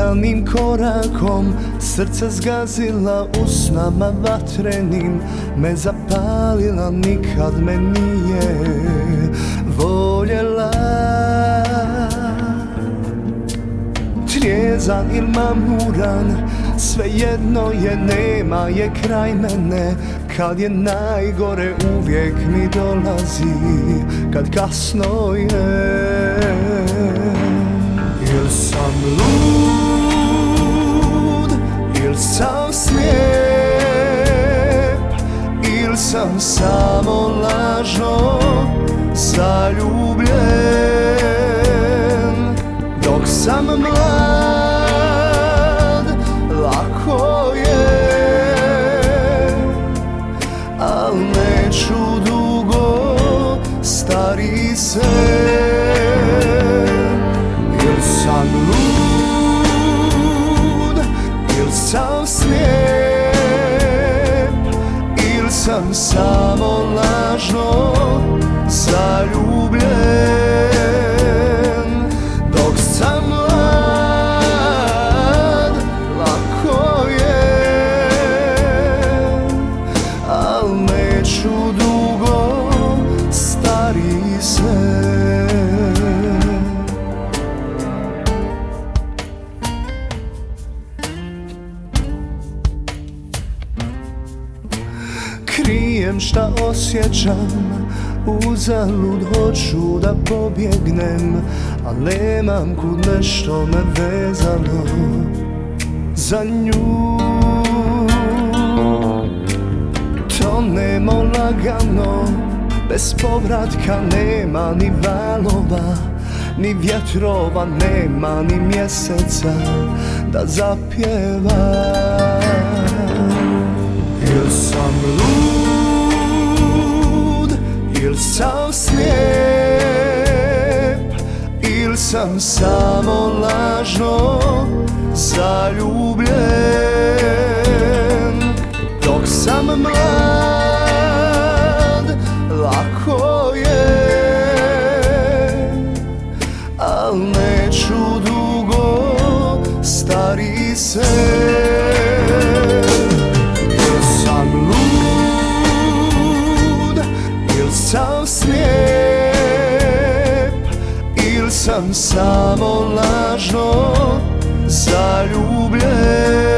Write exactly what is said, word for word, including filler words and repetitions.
Udanim korakom srce zgazila, usnama vatrenim me zapalila, nikad me nije voljela. Trijezan il mamuran, svejedno je, nema je kraj mene. Kad je najgore uvijek mi dolazi, kad kasno je. Il sam lud, il sam slijep, il sam samo lažno zaljubljen. Dok sam mlad, lako je, al neću dugo, stari se. Il sam lud, il sam slijep, il sam samo lažno zaljubljen. Dok sam mlad, lako je, al neću dugo, stari se. Krijem šta osjećam, uzalud hoću da pobjegnem, a nemam kud, nešto me vezalo za nju. Tonemo lagano, bez povratka, nema ni valova, ni vjetrova, nema ni mjeseca da zapjeva. Il sam lud, il sam slijep, il sam samo lažno zaljubljen. Dok sam mlad, lako je, al neću dugo, stari se. Il sam lud, il sam slijep, il sam samo lažno zaljubljen.